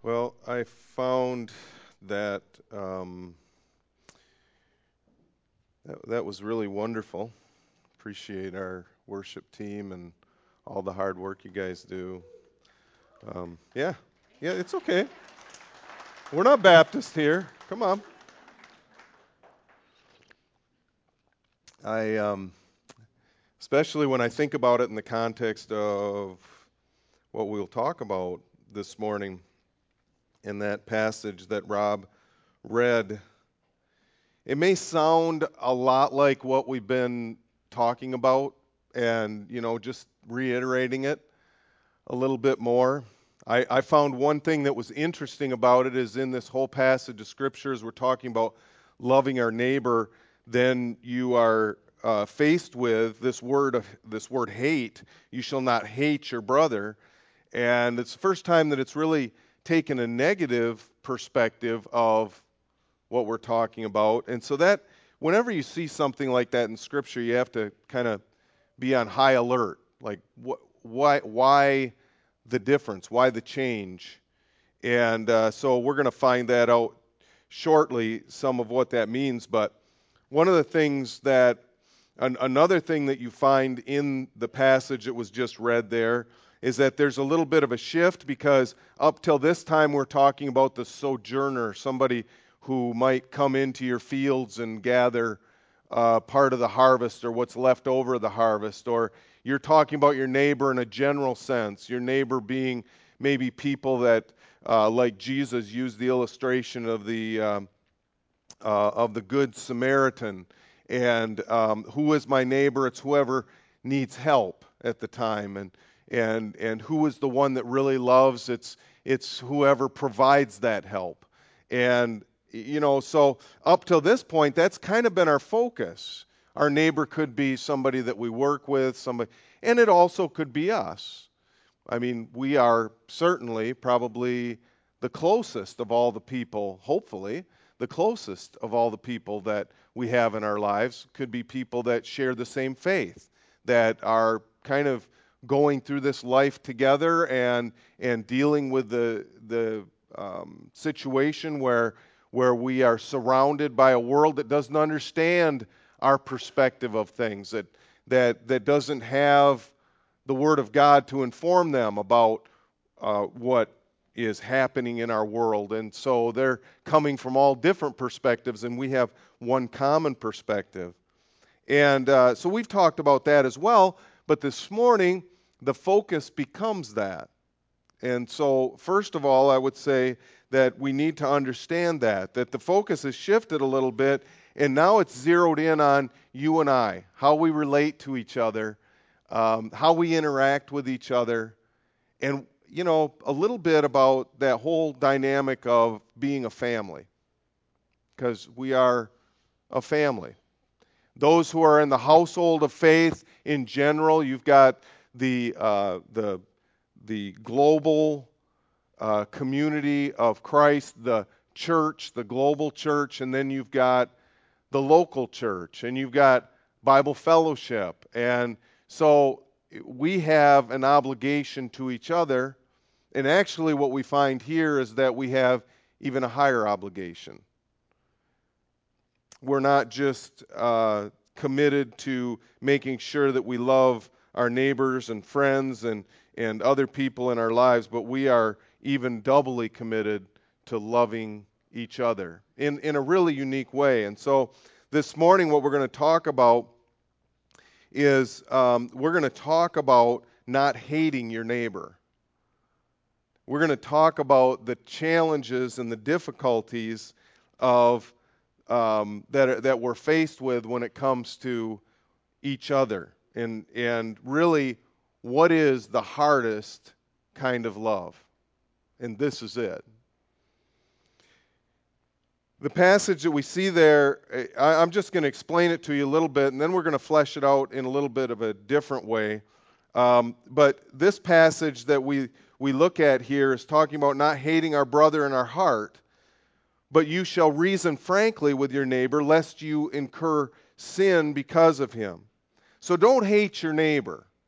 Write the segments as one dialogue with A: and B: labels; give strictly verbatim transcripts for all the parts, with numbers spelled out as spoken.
A: Well, I found that um, that, that was really wonderful. Appreciate our worship team and all the hard work you guys do. Um, yeah, yeah, it's okay. We're not Baptist here. Come on. I um, especially when I think about it in the context of what we'll talk about this morning in that passage that Rob read. It may sound a lot like what we've been talking about and, you know, just reiterating it a little bit more. I, I found one thing that was interesting about it is in this whole passage of scriptures, we're talking about loving our neighbor, then you are uh, faced with this word of this word hate. You shall not hate your brother. And it's the first time that it's really taken a negative perspective of what we're talking about. And so that whenever you see something like that in scripture, you have to kind of be on high alert. Like wh- why why the difference? Why the change? And uh, so we're going to find that out shortly, some of what that means. But one of the things that an, another thing that you find in the passage that was just read there is that there's a little bit of a shift because up till this time we're talking about the sojourner, somebody who might come into your fields and gather uh, part of the harvest or what's left over of the harvest, or you're talking about your neighbor in a general sense, your neighbor being maybe people that, uh, like Jesus used the illustration of the um, uh, of the Good Samaritan. And um, who is my neighbor? It's whoever needs help at the time. And and and who is the one that really loves? It's it's whoever provides that help. And you know, so up till this point, that's kind of been our focus. Our neighbor could be somebody that we work with, somebody, and it also could be us. I mean, we are certainly probably the closest of all the people, hopefully, the closest of all the people that we have in our lives could be people that share the same faith, that are kind of going through this life together and and dealing with the the um, situation where where we are surrounded by a world that doesn't understand our perspective of things, that that that doesn't have the Word of God to inform them about uh, what is happening in our world. And so they're coming from all different perspectives, and we have one common perspective. And uh, so we've talked about that as well, but this morning, the focus becomes that. And so, first of all, I would say that we need to understand that, that the focus has shifted a little bit, and now it's zeroed in on you and I, how we relate to each other, um, how we interact with each other, and, you know, a little bit about that whole dynamic of being a family, because we are a family. Those who are in the household of faith in general, you've got the uh, the the global uh, community of Christ, the church, the global church, and then you've got the local church, and you've got Bible fellowship. And so we have an obligation to each other. And actually, what we find here is that we have even a higher obligation. We're not just uh, committed to making sure that we love our neighbors and friends and, and other people in our lives, but we are even doubly committed to loving each other in, in a really unique way. And so this morning, what we're going to talk about is um, we're going to talk about not hating your neighbor. We're going to talk about the challenges and the difficulties of um, that are, that we're faced with when it comes to each other, and and really, what is the hardest kind of love? And this is it. The passage that we see there, I, I'm just going to explain it to you a little bit, and then we're going to flesh it out in a little bit of a different way. Um, but this passage that we we look at here is talking about not hating our brother in our heart, but you shall reason frankly with your neighbor, lest you incur sin because of him. So don't hate your neighbor.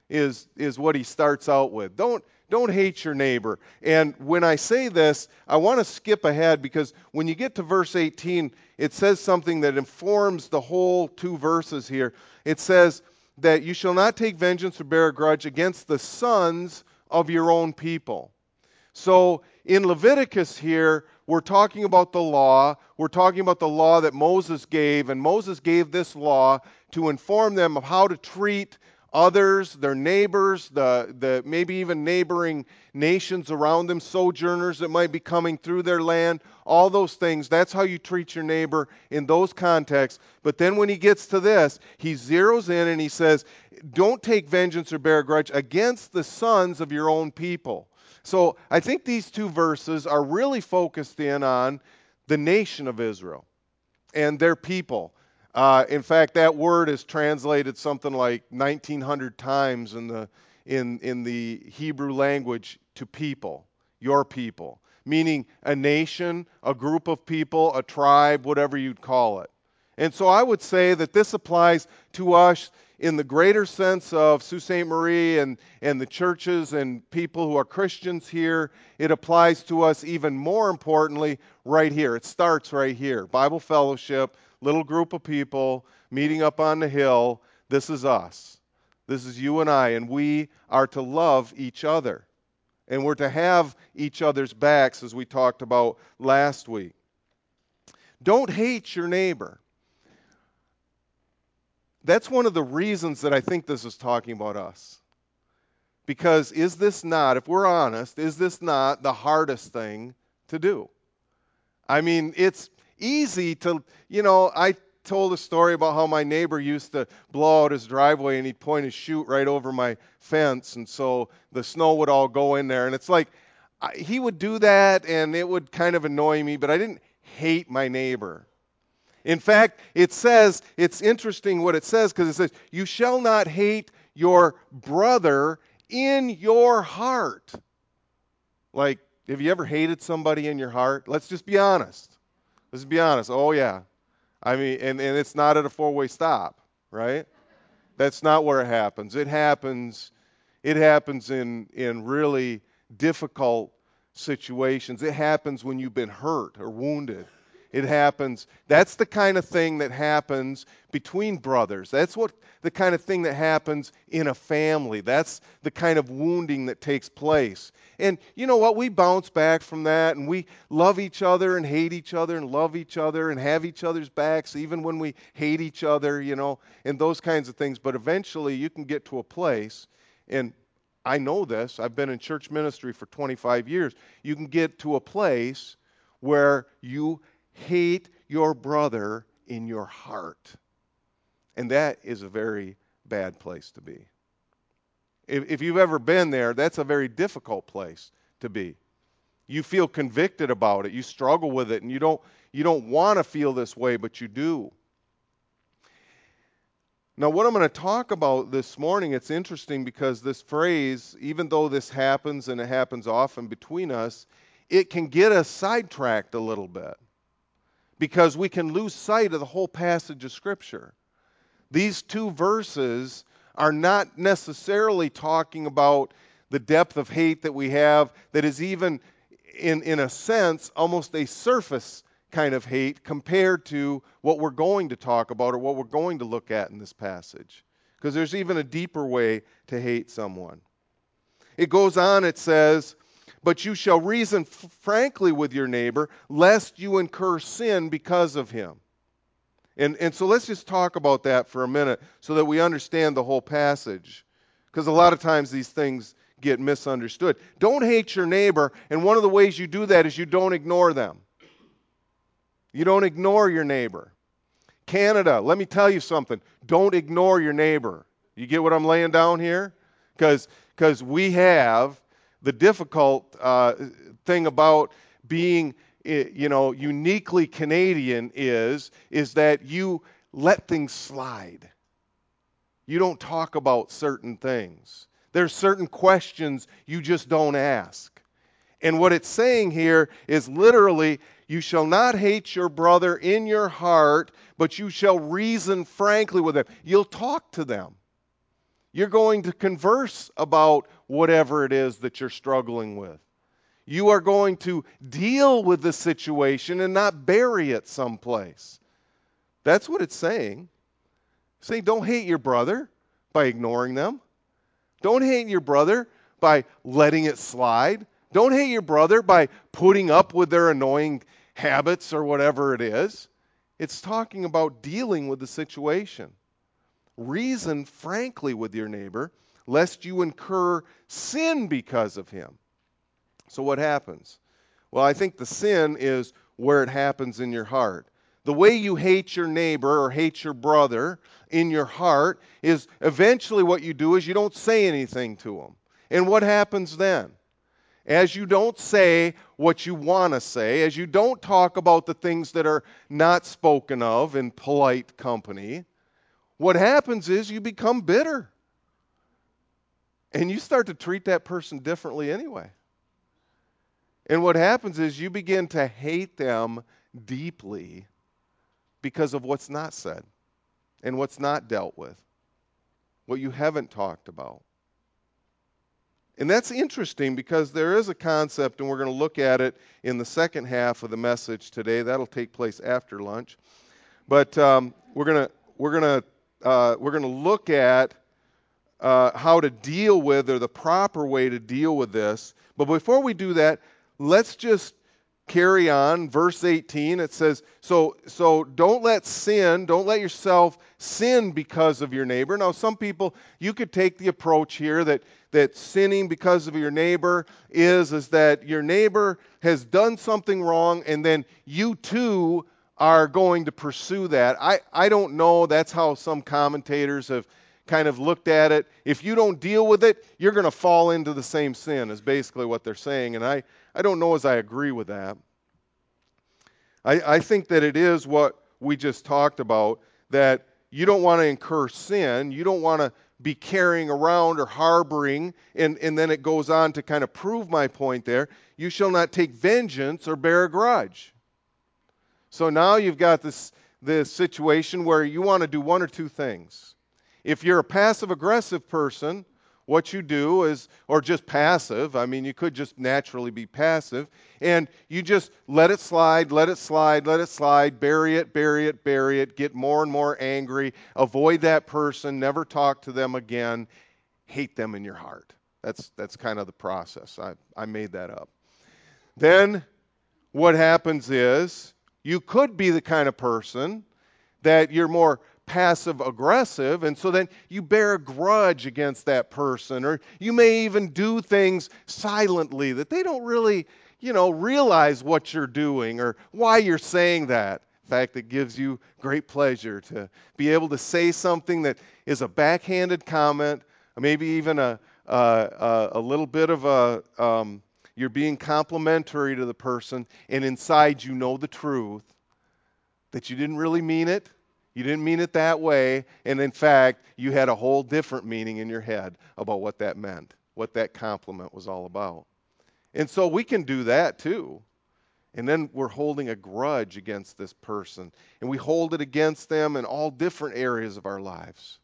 A: is is what he starts out with. Don't don't hate your neighbor. And when I say this, I want to skip ahead because when you get to verse eighteen, it says something that informs the whole two verses here. It says that you shall not take vengeance or bear a grudge against the sons of your own people. So in Leviticus here, we're talking about the law. We're talking about the law that Moses gave, and Moses gave this law to inform them of how to treat others, their neighbors, the, the maybe even neighboring nations around them, sojourners that might be coming through their land, all those things. That's how you treat your neighbor in those contexts. But then when he gets to this, he zeroes in and he says, don't take vengeance or bear a grudge against the sons of your own people. So I think these two verses are really focused in on the nation of Israel and their people. Uh, in fact, that word is translated something like nineteen hundred times in the in in the Hebrew language to people, your people, meaning a nation, a group of people, a tribe, whatever you'd call it. And so I would say that this applies to us in the greater sense of Sault Ste. Marie and, and the churches and people who are Christians here. It applies to us even more importantly right here. It starts right here. Bible fellowship, little group of people meeting up on the hill. This is us. This is you and I, and we are to love each other. And we're to have each other's backs, as we talked about last week. Don't hate your neighbor. That's one of the reasons that I think this is talking about us. Because is this not, if we're honest, is this not the hardest thing to do? I mean, it's easy to, you know, I told a story about how my neighbor used to blow out his driveway and he'd point his chute right over my fence, and so the snow would all go in there. And it's like, I, he would do that and it would kind of annoy me, but I didn't hate my neighbor. In fact, it says, it's interesting what it says, because it says, you shall not hate your brother in your heart. Like, have you ever hated somebody in your heart? Let's just be honest. Let's be honest. Oh, yeah. I mean, and, and it's not at a four-way stop, right? That's not where it happens. It happens, it happens in, in really difficult situations. It happens when you've been hurt or wounded. It happens. That's the kind of thing that happens between brothers. That's what the kind of thing that happens in a family. That's the kind of wounding that takes place. And you know what? We bounce back from that, and we love each other and hate each other and love each other and have each other's backs even when we hate each other, you know, and those kinds of things. But eventually you can get to a place, and I know this. I've been in church ministry for twenty-five years. You can get to a place where you hate your brother in your heart. And that is a very bad place to be. If, if you've ever been there, that's a very difficult place to be. You feel convicted about it. You struggle with it, and you don't, you don't want to feel this way, but you do. Now, what I'm going to talk about this morning, it's interesting because this phrase, even though this happens and it happens often between us, it can get us sidetracked a little bit, because we can lose sight of the whole passage of Scripture. These two verses are not necessarily talking about the depth of hate that we have that is even, in, in a sense, almost a surface kind of hate compared to what we're going to talk about or what we're going to look at in this passage. Because there's even a deeper way to hate someone. It goes on, it says, but you shall reason f- frankly with your neighbor, lest you incur sin because of him. And, and so let's just talk about that for a minute so that we understand the whole passage. Because a lot of times these things get misunderstood. Don't hate your neighbor, and one of the ways you do that is you don't ignore them. You don't ignore your neighbor. Canada, let me tell you something. Don't ignore your neighbor. You get what I'm laying down here? Because because we have the difficult uh, thing about being, you know, uniquely Canadian is is that you let things slide. You don't talk about certain things. There's certain questions you just don't ask. And what it's saying here is literally, you shall not hate your brother in your heart, but you shall reason frankly with them. You'll talk to them. You're going to converse about whatever it is that you're struggling with. You are going to deal with the situation and not bury it someplace. That's what it's saying. It's saying don't hate your brother by ignoring them. Don't hate your brother by letting it slide. Don't hate your brother by putting up with their annoying habits or whatever it is. It's talking about dealing with the situation. Reason frankly with your neighbor, lest you incur sin because of him. So what happens? Well, I think the sin is where it happens in your heart. The way you hate your neighbor or hate your brother in your heart is eventually what you do is you don't say anything to them. And what happens then? As you don't say what you want to say, as you don't talk about the things that are not spoken of in polite company, what happens is you become bitter. And you start to treat that person differently anyway. And what happens is you begin to hate them deeply because of what's not said and what's not dealt with, what you haven't talked about. And that's interesting because there is a concept, and we're going to look at it in the second half of the message today. That'll take place after lunch. But um, we're going to we're going to uh, we're going to look at uh, how to deal with, or the proper way to deal with this. But before we do that, let's just carry on. Verse eighteen, it says, so so don't let sin, don't let yourself sin because of your neighbor. Now, some people, you could take the approach here that that sinning because of your neighbor is, is that your neighbor has done something wrong, and then you too are going to pursue that. I, I don't know. That's how some commentators have kind of looked at it. If you don't deal with it, you're going to fall into the same sin, is basically what they're saying. And I, I don't know as I agree with that. I, I think that it is what we just talked about, that you don't want to incur sin. You don't want to be carrying around or harboring, and, and then it goes on to kind of prove my point there. You shall not take vengeance or bear a grudge. So now you've got this, this situation where you want to do one or two things. If you're a passive-aggressive person, what you do is, or just passive, I mean, you could just naturally be passive, and you just let it slide, let it slide, let it slide, bury it, bury it, bury it, get more and more angry, avoid that person, never talk to them again, hate them in your heart. That's that's kind of the process. I, I made that up. Then what happens is, you could be the kind of person that you're more passive aggressive, and so then you bear a grudge against that person, or you may even do things silently that they don't really, you know, realize what you're doing or why you're saying that. In fact, it gives you great pleasure to be able to say something that is a backhanded comment, maybe even a a, a little bit of a um, you're being complimentary to the person, and inside you know the truth, that you didn't really mean it. You didn't mean it that way, and in fact, you had a whole different meaning in your head about what that meant, what that compliment was all about. And so we can do that too. And then we're holding a grudge against this person, and we hold it against them in all different areas of our lives.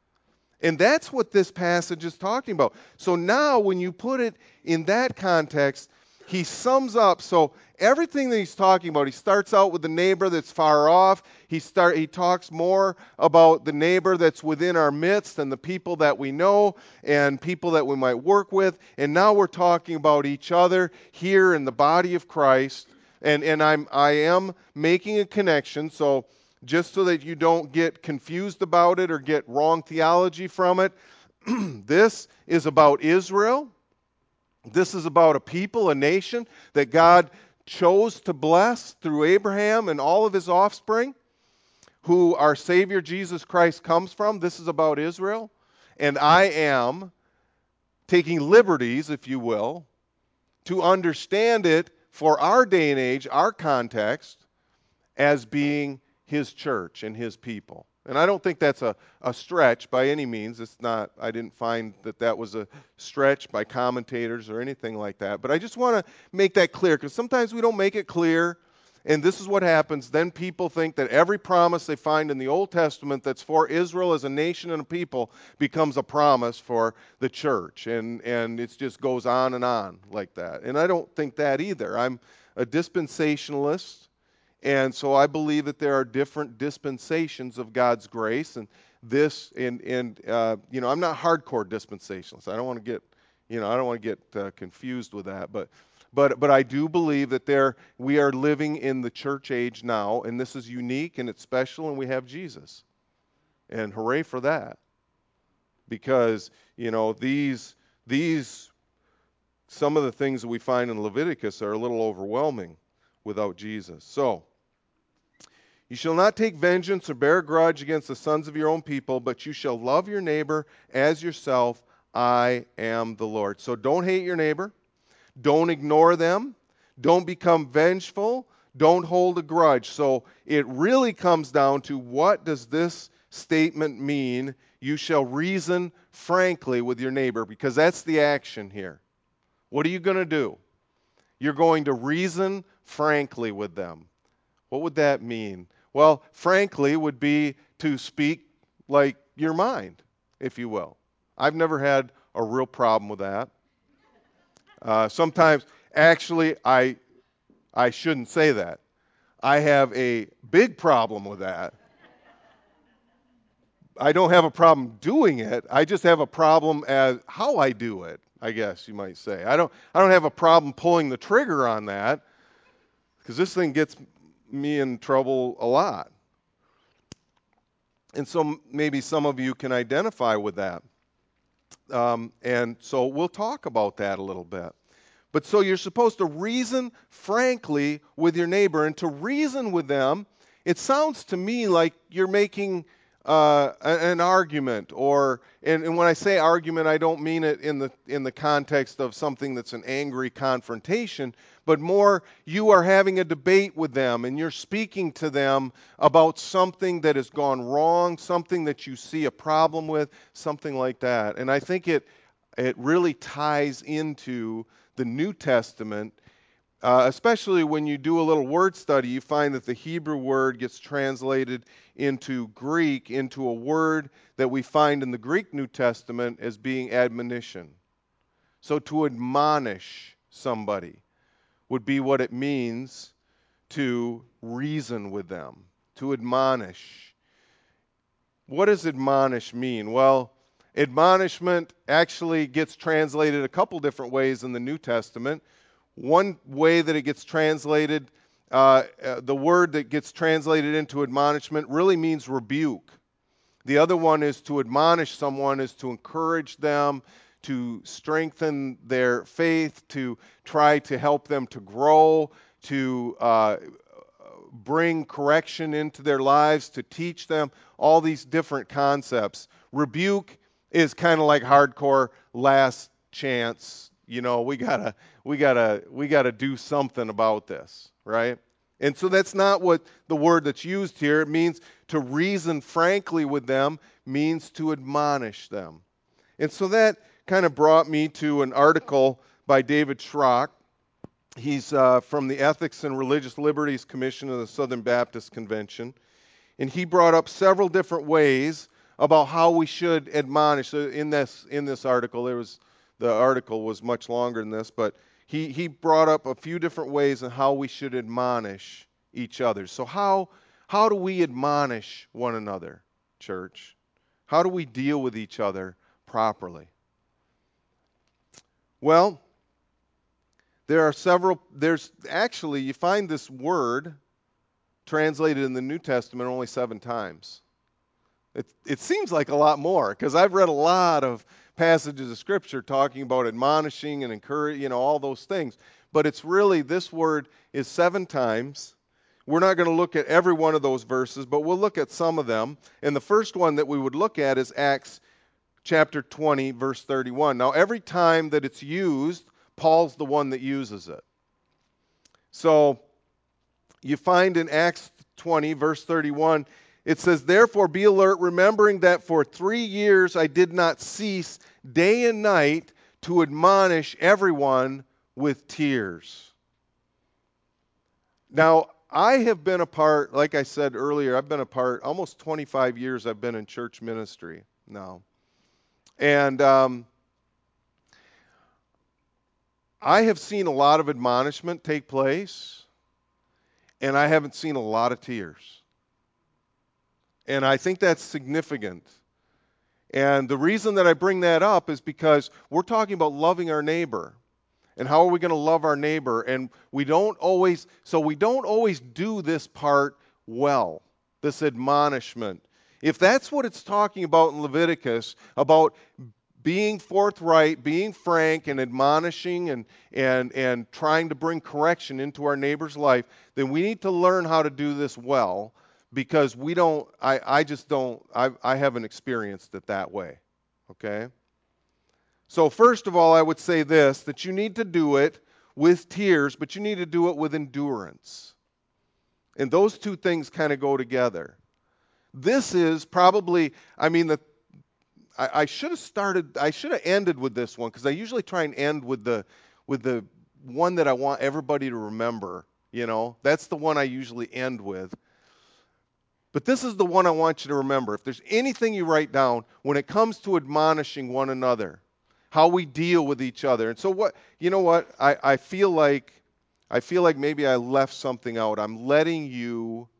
A: And that's what this passage is talking about. So now when you put it in that context, he sums up, so everything that he's talking about, he starts out with the neighbor that's far off. He start he talks more about the neighbor that's within our midst and the people that we know and people that we might work with. And now we're talking about each other here in the body of Christ. And and I'm I am making a connection, so just so that you don't get confused about it or get wrong theology from it. This is about Israel. This is about a people, a nation that God chose to bless through Abraham and all of his offspring, who our Savior Jesus Christ comes from. This is about Israel. And I am taking liberties, if you will, to understand it for our day and age, our context, as being his church and his people. And I don't think that's a, a stretch by any means. It's not, I didn't find that that was a stretch by commentators or anything like that. But I just want to make that clear, because sometimes we don't make it clear. And this is what happens. Then people think that every promise they find in the Old Testament that's for Israel as a nation and a people becomes a promise for the church. And, and it just goes on and on like that. And I don't think that either. I'm a dispensationalist. And so I believe that there are different dispensations of God's grace. And this, and, and uh, you know, I'm not hardcore dispensationalist. I don't want to get, you know, I don't want to get uh, confused with that. But But but I do believe that there we are living in the church age now, and this is unique and it's special, and we have Jesus. And hooray for that. Because, you know, these these some of the things that we find in Leviticus are a little overwhelming without Jesus. So, you shall not take vengeance or bear a grudge against the sons of your own people, but you shall love your neighbor as yourself. I am the Lord. So don't hate your neighbor. Don't ignore them. Don't become vengeful. Don't hold a grudge. So it really comes down to, what does this statement mean? You shall reason frankly with your neighbor, because that's the action here. What are you going to do? You're going to reason frankly with them. What would that mean? Well, frankly would be to speak like your mind, if you will. I've never had a real problem with that. Uh, sometimes, actually, I I shouldn't say that. I have a big problem with that. I don't have a problem doing it. I just have a problem as how I do it, I guess you might say. I don't I don't have a problem pulling the trigger on that, because this thing gets me in trouble a lot. And so maybe some of you can identify with that. Um, and so we'll talk about that a little bit. But so you're supposed to reason frankly with your neighbor, and to reason with them, it sounds to me like you're making uh, an argument, or and, and when I say argument, I don't mean it in the in the context of something that's an angry confrontation, but more you are having a debate with them, and you're speaking to them about something that has gone wrong, something that you see a problem with, something like that. And I think it it really ties into the New Testament, uh, especially when you do a little word study. You find that the Hebrew word gets translated into Greek, into a word that we find in the Greek New Testament as being admonition. So to admonish somebody would be what it means to reason with them, to admonish. What does admonish mean? Well, admonishment actually gets translated a couple different ways in the New Testament. One way that it gets translated, uh, uh, the word that gets translated into admonishment really means rebuke. The other one is to admonish someone, is to encourage them, to strengthen their faith, to try to help them to grow, to uh, bring correction into their lives, to teach them all these different concepts. Rebuke is kind of like hardcore last chance. You know, we gotta, we gotta, we gotta do something about this, right? And so that's not what the word that's used here. It means to reason frankly with them, means to admonish them. And so that kind of brought me to an article by David Schrock. He's uh, from the Ethics and Religious Liberties Commission of the Southern Baptist Convention. And he brought up several different ways about how we should admonish. So in this in this article, there was the article was much longer than this, but he, he brought up a few different ways on how we should admonish each other. So how how do we admonish one another, church? How do we deal with each other properly? Well, there are several, there's actually, you find this word translated in the New Testament only seven times. It, it seems like a lot more, because I've read a lot of passages of Scripture talking about admonishing and encouraging, you know, all those things. But it's really, this word is seven times. We're not going to look at every one of those verses, but we'll look at some of them. And the first one that we would look at is Acts chapter twenty, verse thirty-one. Now, every time that it's used, Paul's the one that uses it. So you find in Acts twenty, verse thirty-one, it says, "Therefore be alert, remembering that for three years I did not cease day and night to admonish everyone with tears." Now, I have been a part, like I said earlier, I've been a part, almost twenty-five years I've been in church ministry now. And um, I have seen a lot of admonishment take place, and I haven't seen a lot of tears. And I think that's significant. And the reason that I bring that up is because we're talking about loving our neighbor. And how are we going to love our neighbor? And we don't always, so we don't always do this part well, this admonishment. If that's what it's talking about in Leviticus, about being forthright, being frank, and admonishing and, and, and trying to bring correction into our neighbor's life, then we need to learn how to do this well, because we don't, I, I just don't, I, I haven't experienced it that way. Okay? So first of all, I would say this, that you need to do it with tears, but you need to do it with endurance. And those two things kind of go together. This is probably, I mean, the, I, I should have started, I should have ended with this one, because I usually try and end with the, with the one that I want everybody to remember. You know, that's the one I usually end with. But this is the one I want you to remember. If there's anything you write down when it comes to admonishing one another, how we deal with each other. And so what, you know what, I, I feel like, I feel like maybe I left something out. I'm letting you,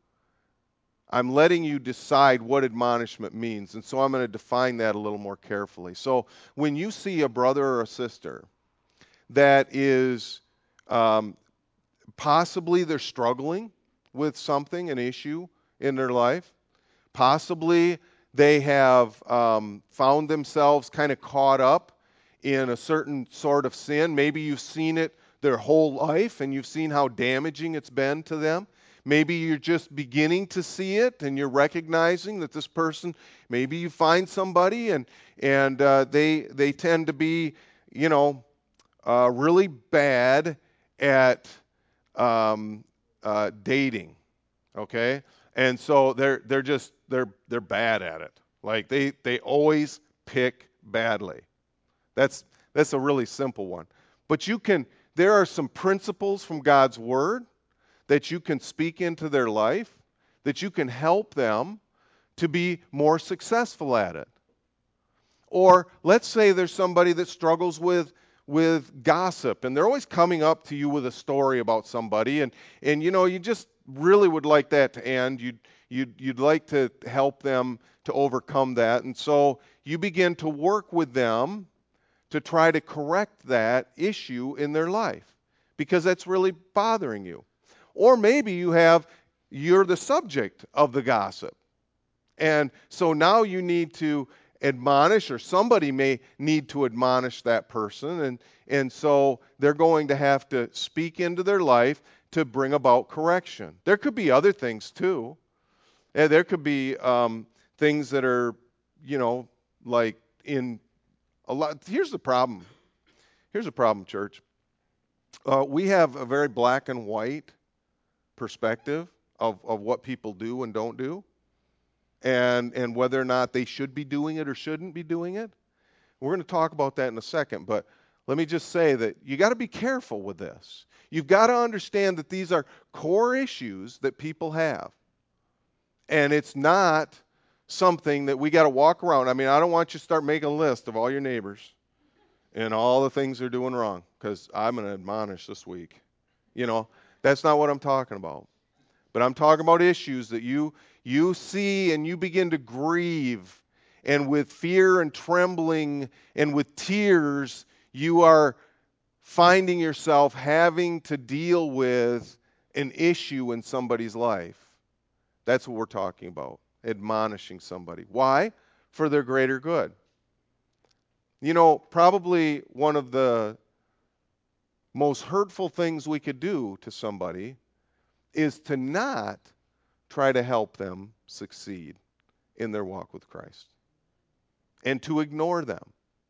A: I'm letting you decide what admonishment means. And so I'm going to define that a little more carefully. So when you see a brother or a sister that is, um, possibly they're struggling with something, an issue in their life, possibly they have um, found themselves kind of caught up in a certain sort of sin. Maybe you've seen it their whole life and you've seen how damaging it's been to them. Maybe you're just beginning to see it and you're recognizing that this person, maybe you find somebody and and uh, they they tend to be, you know, uh, really bad at um, uh, dating. Okay, and so they're they're just they're they're bad at it. Like they they always pick badly. That's that's a really simple one. But you can there are some principles from God's word that you can speak into their life, that you can help them to be more successful at it. Or let's say there's somebody that struggles with with gossip and they're always coming up to you with a story about somebody, and and you know you just really would like that to end. You'd you'd you'd like to help them to overcome that. And so you begin to work with them to try to correct that issue in their life because that's really bothering you. Or maybe you have you're the subject of the gossip. And so now you need to admonish, or somebody may need to admonish that person. And, and so they're going to have to speak into their life to bring about correction. There could be other things too. And there could be um, things that are, you know, like in a lot. Here's the problem. Here's the problem, church. Uh, we have a very black and white perspective of, of what people do and don't do, and and whether or not they should be doing it or shouldn't be doing it. We're going to talk about that in a second, but let me just say that you got to be careful with this. You've got to understand that these are core issues that people have. And it's not something that we got to walk around. I mean, I don't want you to start making a list of all your neighbors and all the things they're doing wrong, because I'm going to admonish this week. You know, that's not what I'm talking about. But I'm talking about issues that you you see and you begin to grieve, and with fear and trembling and with tears, you are finding yourself having to deal with an issue in somebody's life. That's what we're talking about, admonishing somebody. Why? For their greater good. You know, probably one of the most hurtful things we could do to somebody is to not try to help them succeed in their walk with Christ and to ignore them,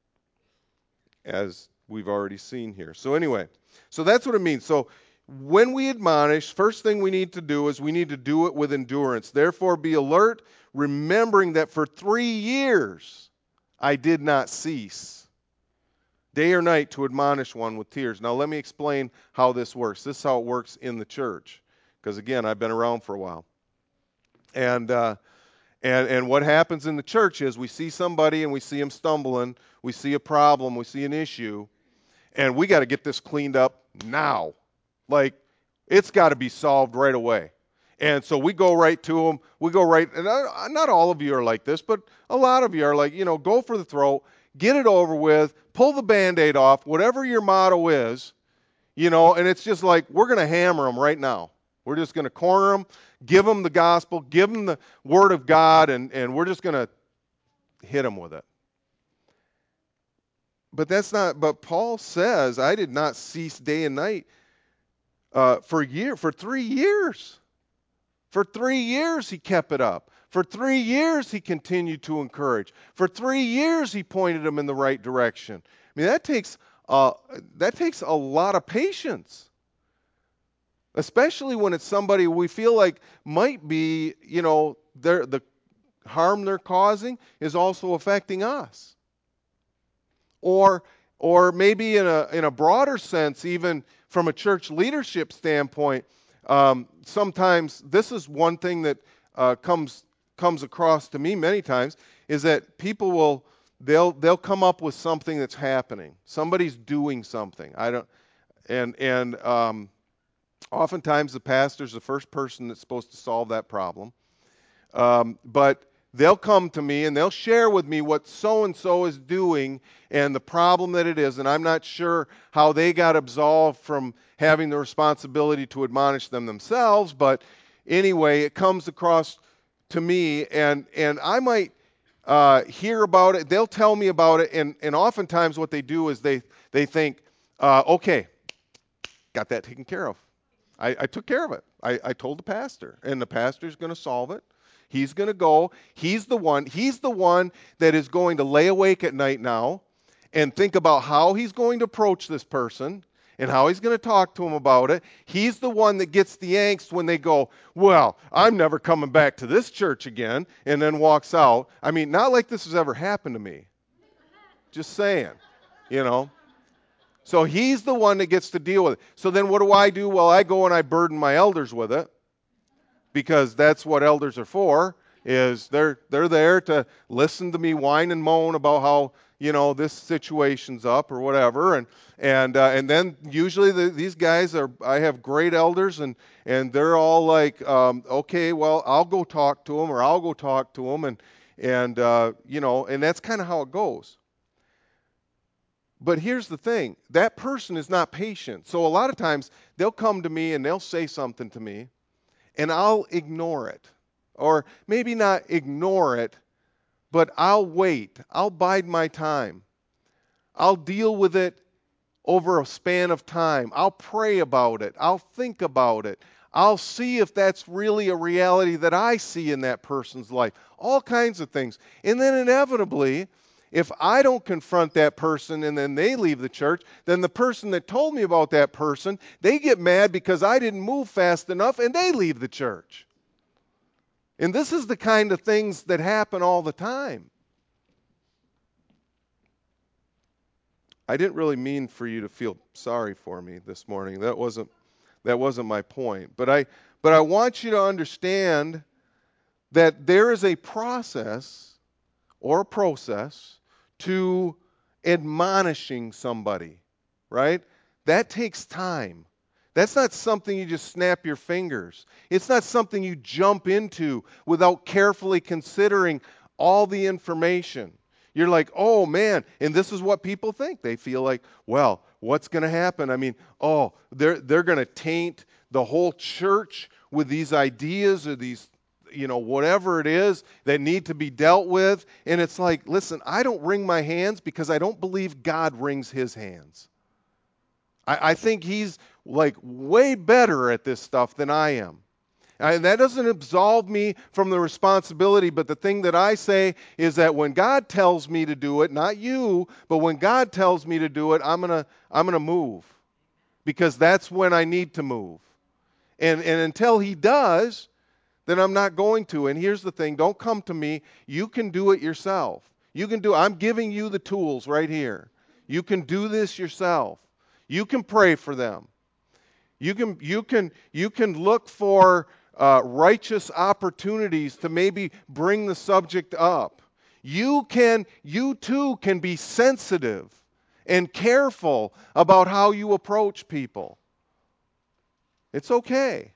A: as we've already seen here. So anyway, so that's what it means. So when we admonish, first thing we need to do is we need to do it with endurance. Therefore, be alert, remembering that for three years I did not cease, day or night, to admonish one with tears. Now let me explain how this works. This is how it works in the church. because again, I've been around for a while. And uh, and and what happens in the church is we see somebody and we see them stumbling, we see a problem, we see an issue, and we got to get this cleaned up now. Like, it's got to be solved right away. And so we go right to them. We go right, and I, not all of you are like this, but a lot of you are like, you know, go for the throat, get it over with, pull the Band-Aid off, whatever your motto is, you know, and it's just like, we're going to hammer them right now. We're just going to corner them, give them the gospel, give them the word of God, and, and we're just going to hit them with it. But that's not, but Paul says, I did not cease day and night uh, for a year, for three years. For three years he kept it up. For three years he continued to encourage. For three years he pointed them in the right direction. I mean, that takes uh, that takes a lot of patience. Especially when it's somebody we feel like might be, you know, the harm they're causing is also affecting us. Or or maybe in a in a broader sense, even from a church leadership standpoint, um, sometimes this is one thing that uh, comes comes across to me many times is that people will they'll they'll come up with something that's happening. Somebody's doing something. I don't and and um, oftentimes the pastor's the first person that's supposed to solve that problem. Um, but they'll come to me and they'll share with me what so-and-so is doing and the problem that it is, and I'm not sure how they got absolved from having the responsibility to admonish them themselves, but anyway, it comes across to me, and, and I might uh, hear about it. They'll tell me about it, and, and oftentimes what they do is they, they think, uh, okay, got that taken care of. I, I took care of it. I, I told the pastor, and the pastor's going to solve it. He's going to go. He's the one. He's the one that is going to lay awake at night now and think about how he's going to approach this person and how he's going to talk to him about it. He's the one that gets the angst when they go, well, I'm never coming back to this church again, and then walks out. I mean, not like this has ever happened to me. Just saying, you know. So he's the one that gets to deal with it. So then what do I do? Well, I go and I burden my elders with it, because that's what elders are for, is they're they're there to listen to me whine and moan about how, you know, this situation's up or whatever. And and uh, and then usually the, these guys are, I have great elders, and and they're all like, um, okay, well, I'll go talk to them, or I'll go talk to them, and and uh, you know, and that's kind of how it goes. But here's the thing, that person is not patient. So a lot of times they'll come to me and they'll say something to me, and I'll ignore it. Or maybe not ignore it, but I'll wait. I'll bide my time. I'll deal with it over a span of time. I'll pray about it. I'll think about it. I'll see if that's really a reality that I see in that person's life. All kinds of things. And then inevitably, if I don't confront that person and then they leave the church, then the person that told me about that person, they get mad because I didn't move fast enough and they leave the church. And this is the kind of things that happen all the time. I didn't really mean for you to feel sorry for me this morning. That wasn't that wasn't my point. But I but I want you to understand that there is a process or a process to admonishing somebody, right? That takes time. That's not something you just snap your fingers. It's not something you jump into without carefully considering all the information. You're like, oh man, and this is what people think. They feel like, well, what's going to happen? I mean, oh, they're they're going to taint the whole church with these ideas or these, you know, whatever it is that need to be dealt with. And it's like, listen, I don't wring my hands because I don't believe God wrings his hands. I, I think he's like way better at this stuff than I am. And that doesn't absolve me from the responsibility, but the thing that I say is that when God tells me to do it, not you, but when God tells me to do it, I'm gonna I'm gonna move, because that's when I need to move. And and until he does, then I'm not going to. And here's the thing, don't come to me. You can do it yourself. You can do I'm giving you the tools right here. You can do this yourself. You can pray for them. You can you can you can look for uh, righteous opportunities to maybe bring the subject up. You can you too can be sensitive and careful about how you approach people. It's okay.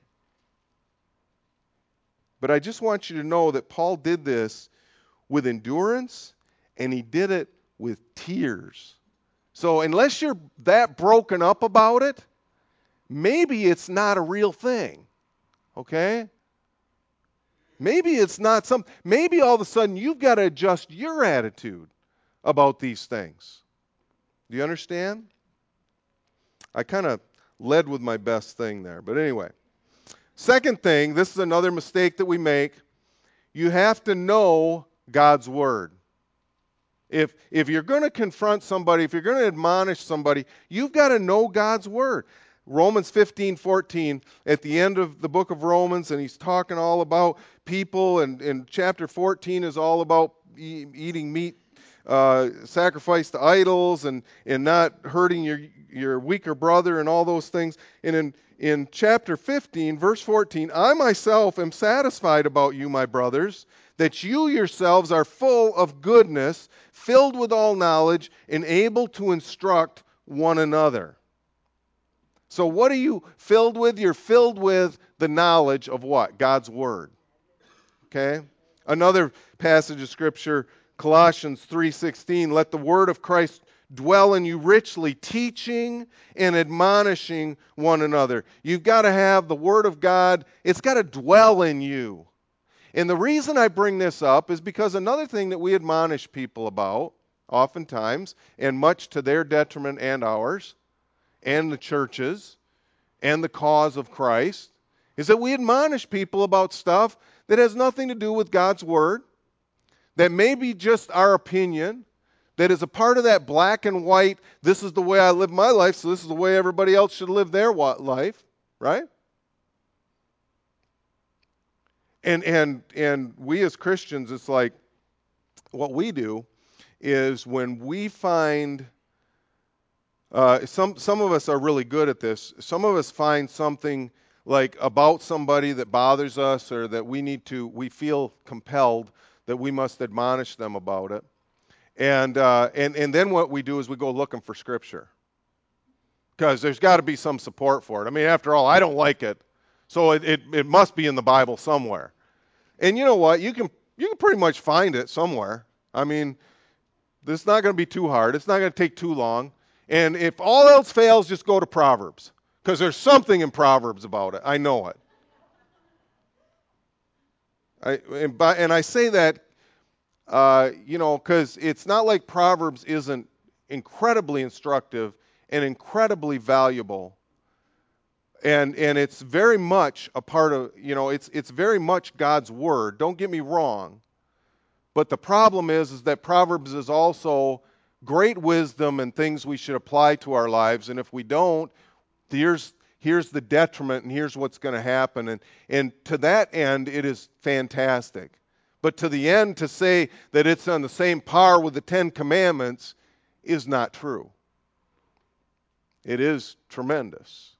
A: But I just want you to know that Paul did this with endurance, and he did it with tears. So unless you're that broken up about it, maybe it's not a real thing. Okay? Maybe it's not some maybe all of a sudden you've got to adjust your attitude about these things. Do you understand? I kind of led with my best thing there. But anyway, second thing, this is another mistake that we make. You have to know God's word. If if you're going to confront somebody, if you're going to admonish somebody, you've got to know God's word. Romans fifteen fourteen, at the end of the book of Romans, and he's talking all about people, and, and chapter fourteen is all about e- eating meat uh, sacrificed to idols, and, and not hurting your, your weaker brother and all those things. And in, in chapter fifteen, verse fourteen, I myself am satisfied about you, my brothers, that you yourselves are full of goodness, filled with all knowledge, and able to instruct one another. So what are you filled with? You're filled with the knowledge of what? God's word. Okay? Another passage of scripture, Colossians three sixteen, let the word of Christ dwell in you richly, teaching and admonishing one another. You've got to have the word of God, it's got to dwell in you. And the reason I bring this up is because another thing that we admonish people about, oftentimes, and much to their detriment and ours, and the churches, and the cause of Christ, is that we admonish people about stuff that has nothing to do with God's Word, that may be just our opinion, that is a part of that black and white, this is the way I live my life, so this is the way everybody else should live their life, right? And and and we as Christians, it's like, what we do is when we find, uh, some some of us are really good at this. Some of us find something like about somebody that bothers us, or that we need to, we feel compelled that we must admonish them about it. And uh, and and then what we do is we go looking for scripture, because there's got to be some support for it. I mean, after all, I don't like it, so it, it it must be in the Bible somewhere. And you know what? You can you can pretty much find it somewhere. I mean, this is not going to be too hard. It's not going to take too long. And if all else fails, just go to Proverbs, because there's something in Proverbs about it. I know it. I, and, by, and I say that, uh, you know, because it's not like Proverbs isn't incredibly instructive and incredibly valuable. And and it's very much a part of, you know, it's it's very much God's word. Don't get me wrong. But the problem is, is that Proverbs is also great wisdom and things we should apply to our lives. And if we don't, here's here's the detriment, and here's what's going to happen. And and to that end, it is fantastic. But to the end, to say that it's on the same par with the Ten Commandments is not true. It is tremendous,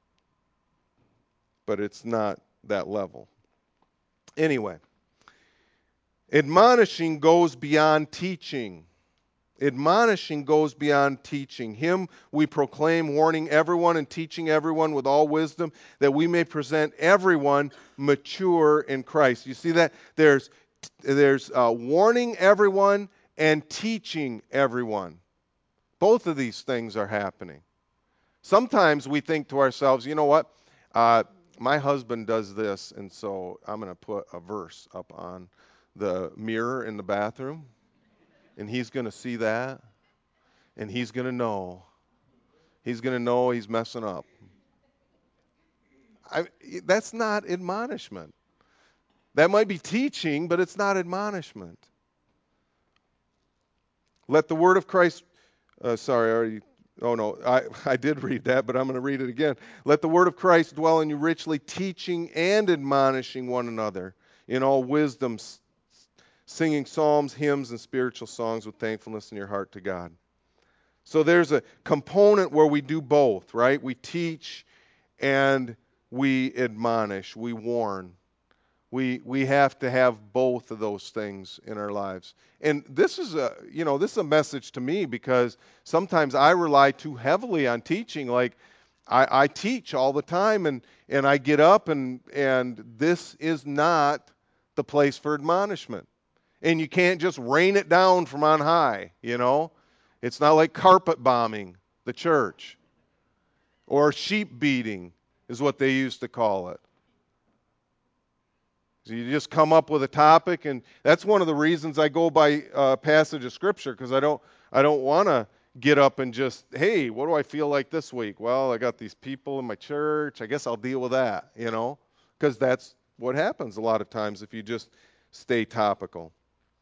A: but it's not that level. Anyway, admonishing goes beyond teaching. Admonishing goes beyond teaching. Him we proclaim, warning everyone and teaching everyone with all wisdom, that we may present everyone mature in Christ. You see that? There's there's uh, warning everyone and teaching everyone. Both of these things are happening. Sometimes we think to ourselves, you know what? Uh, my husband does this, and so I'm going to put a verse up on the mirror in the bathroom, and he's going to see that, and he's going to know. He's going to know he's messing up. I, that's not admonishment. That might be teaching, but it's not admonishment. Let the word of Christ, uh, sorry, I already, oh no, I, I did read that, but I'm going to read it again. Let the word of Christ dwell in you richly, teaching and admonishing one another in all wisdom, singing psalms, hymns, and spiritual songs with thankfulness in your heart to God. So there's a component where we do both, right? We teach and we admonish, we warn. We we have to have both of those things in our lives. And this is a you know, this is a message to me because sometimes I rely too heavily on teaching. Like I, I teach all the time and, and I get up and and this is not the place for admonishment. And you can't just rain it down from on high, you know? It's not like carpet bombing the church or sheep beating is what they used to call it. So you just come up with a topic, and that's one of the reasons I go by a passage of scripture, because I don't I don't want to get up and just, hey, what do I feel like this week? Well, I got these people in my church. I guess I'll deal with that, you know, because that's what happens a lot of times if you just stay topical.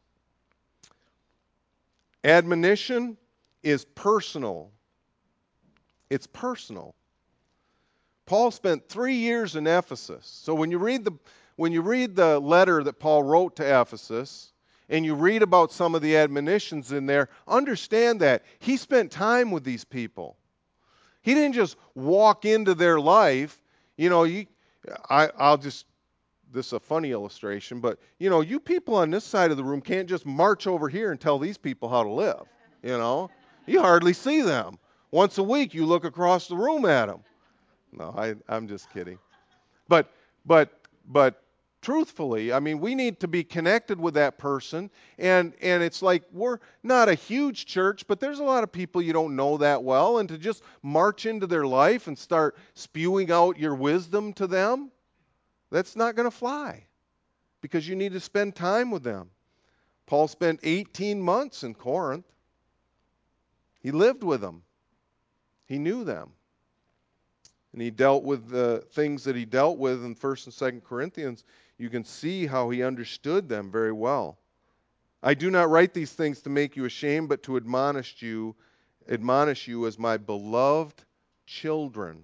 A: Admonition is personal. It's personal. Paul spent three years in Ephesus. So when you read the when you read the letter that Paul wrote to Ephesus and you read about some of the admonitions in there, understand that he spent time with these people. He didn't just walk into their life. You know, you, I, I'll just, this is a funny illustration, but, you know, you people on this side of the room can't just march over here and tell these people how to live, you know. You hardly see them. Once a week you look across the room at them. No, I, I'm just kidding. But, but, but truthfully, I mean, we need to be connected with that person. And, and it's like we're not a huge church, but there's a lot of people you don't know that well. And to just march into their life and start spewing out your wisdom to them, that's not going to fly because you need to spend time with them. Paul spent eighteen months in Corinth. He lived with them. He knew them. And he dealt with the things that he dealt with in First and Second Corinthians. You can see how he understood them very well. I do not write these things to make you ashamed, but to admonish you, admonish you as my beloved children.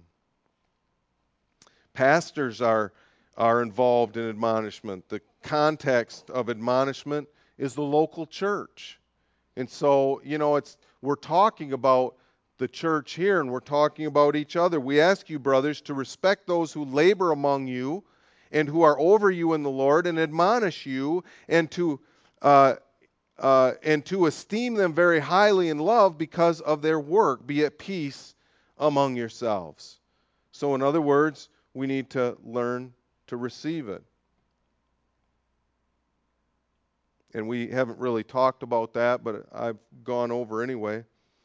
A: Pastors are, are involved in admonishment. The context of admonishment is the local church. And so, you know, it's we're talking about the church here, and we're talking about each other. We ask you, brothers, to respect those who labor among you and who are over you in the Lord, and admonish you, and to uh, uh, and to esteem them very highly in love because of their work. Be at peace among yourselves. So, in other words, we need to learn to receive it. And we haven't really talked about that, but I've gone over anyway.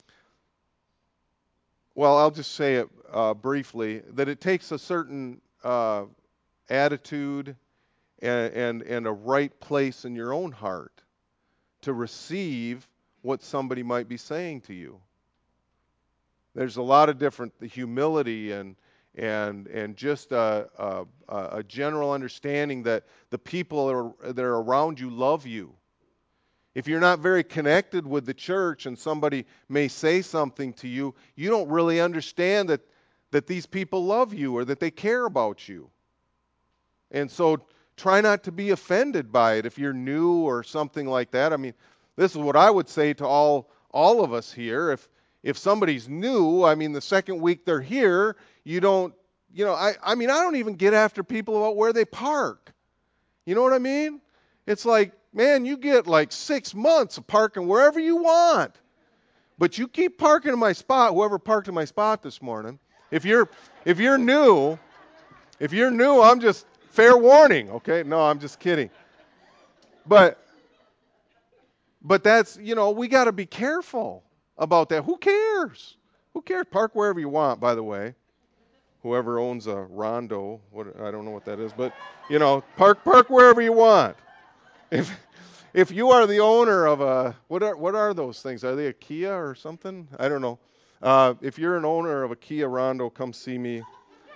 A: Well, I'll just say it uh, briefly, that it takes a certain uh, attitude and, and, and a right place in your own heart to receive what somebody might be saying to you. There's a lot of different, the humility and and and just a, a, a general understanding that the people that are, that are around you love you. If you're not very connected with the church and somebody may say something to you, you don't really understand that, that these people love you or that they care about you. And so try not to be offended by it if you're new or something like that. I mean, this is what I would say to all all of us here. If if somebody's new, I mean, the second week they're here, you don't, you know, I, I mean, I don't even get after people about where they park. You know what I mean? It's like, man, you get like six months of parking wherever you want. But you keep parking in my spot, whoever parked in my spot this morning. If you're if you're new, if you're new, I'm just fair warning, okay? No, I'm just kidding. But but that's, you know, we got to be careful about that. Who cares? Who cares? Park wherever you want, by the way. Whoever owns a Rondo, what I don't know what that is, but you know, park park wherever you want. If if you are the owner of a what are what are those things? Are they a Kia or something? I don't know. Uh, if you're an owner of a Kia Rondo, come see me.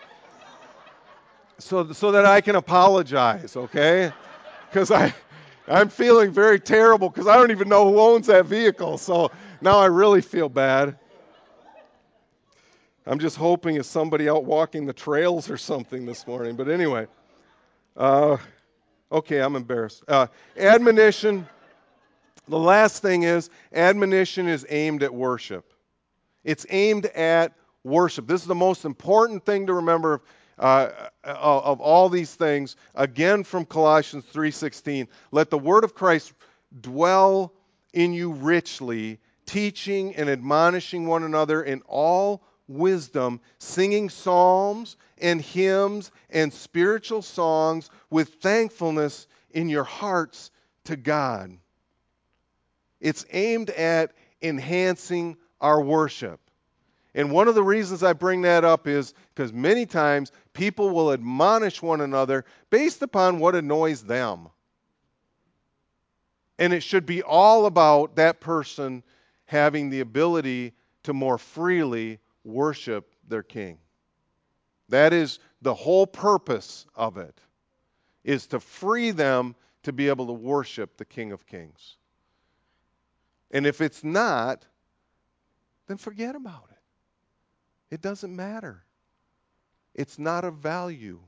A: So so that I can apologize, okay? Because I I'm feeling very terrible because I don't even know who owns that vehicle. So now I really feel bad. I'm just hoping it's somebody out walking the trails or something this morning. But anyway, uh, okay, I'm embarrassed. Uh, admonition. The last thing is, admonition is aimed at worship. It's aimed at worship. This is the most important thing to remember uh, of, of all these things. Again, from Colossians three sixteen, let the word of Christ dwell in you richly, teaching and admonishing one another in all wisdom, singing psalms and hymns and spiritual songs with thankfulness in your hearts to God. It's aimed at enhancing our worship. And one of the reasons I bring that up is because many times people will admonish one another based upon what annoys them. And it should be all about that person having the ability to more freely worship their King. That is the whole purpose of it, is to free them to be able to worship the King of Kings. And if it's not, then forget about it. It doesn't matter. It's not of value.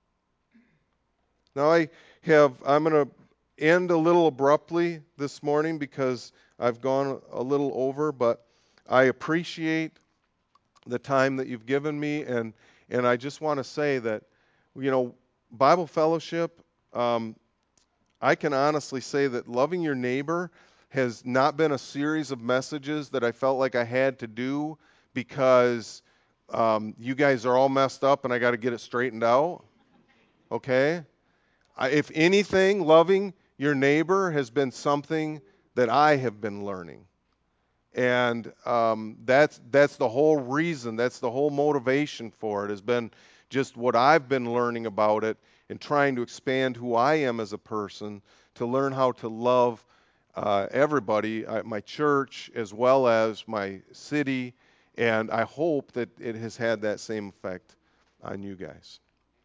A: Now I have, I'm going to end a little abruptly this morning because I've gone a little over, but I appreciate the time that you've given me, and and I just want to say that, you know, Bible fellowship, um, I can honestly say that loving your neighbor has not been a series of messages that I felt like I had to do because um, you guys are all messed up and I got to get it straightened out. Okay? I, if anything, loving your neighbor has been something that I have been learning. And um, that's that's the whole reason, that's the whole motivation for it, has been just what I've been learning about it and trying to expand who I am as a person to learn how to love uh, everybody at my church as well as my city. And I hope that it has had that same effect on you guys.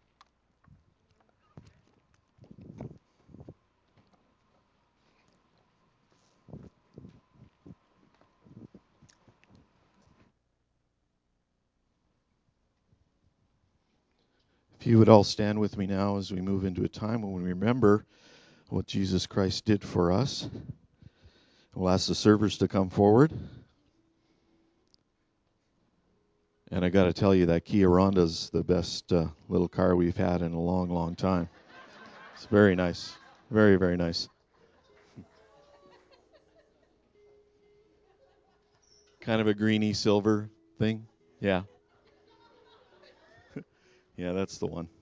B: If you would all stand with me now as we move into a time when we remember what Jesus Christ did for us. We'll ask the servers to come forward. And I got to tell you, that Kia Ronda's the best uh, little car we've had in a long, long time. It's very nice. Very, very nice. Kind of a greeny silver thing. Yeah. Yeah, that's the one.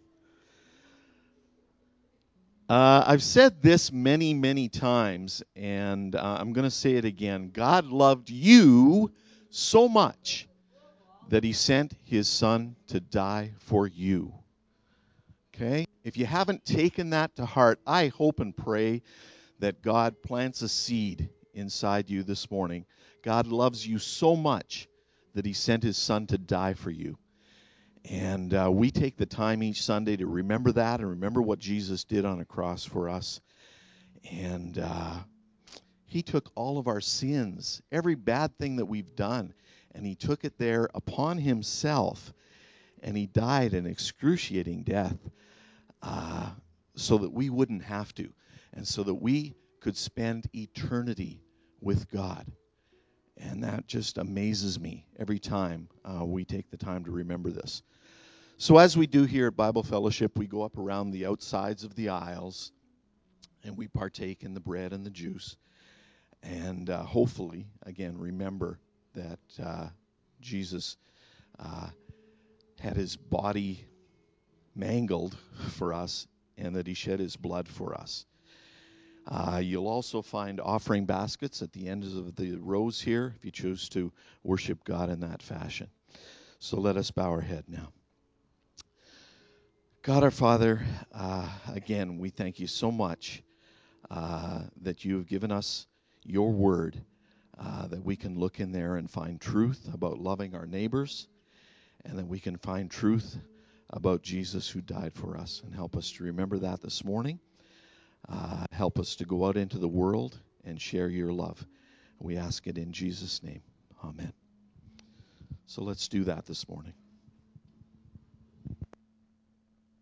B: Uh, I've said this many, many times, and uh, I'm going to say it again. God loved you so much that he sent his son to die for you. Okay? If you haven't taken that to heart, I hope and pray that God plants a seed inside you this morning. God loves you so much that he sent his son to die for you. And uh, we take the time each Sunday to remember that and remember what Jesus did on a cross for us. And uh, he took all of our sins, every bad thing that we've done, and he took it there upon himself. And he died an excruciating death uh, so that we wouldn't have to, and so that we could spend eternity with God. And that just amazes me every time uh, we take the time to remember this. So as we do here at Bible Fellowship, we go up around the outsides of the aisles, and we partake in the bread and the juice. And uh, hopefully, again, remember that uh, Jesus uh, had his body mangled for us and that he shed his blood for us. Uh, you'll also find offering baskets at the ends of the rows here if you choose to worship God in that fashion. So let us bow our head now. God our Father, uh, again, we thank you so much uh, that you have given us your word, uh, that we can look in there and find truth about loving our neighbors, and that we can find truth about Jesus who died for us. And help us to remember that this morning. Uh, help us to go out into the world and share your love. We ask it in Jesus' name. Amen. So let's do that this morning.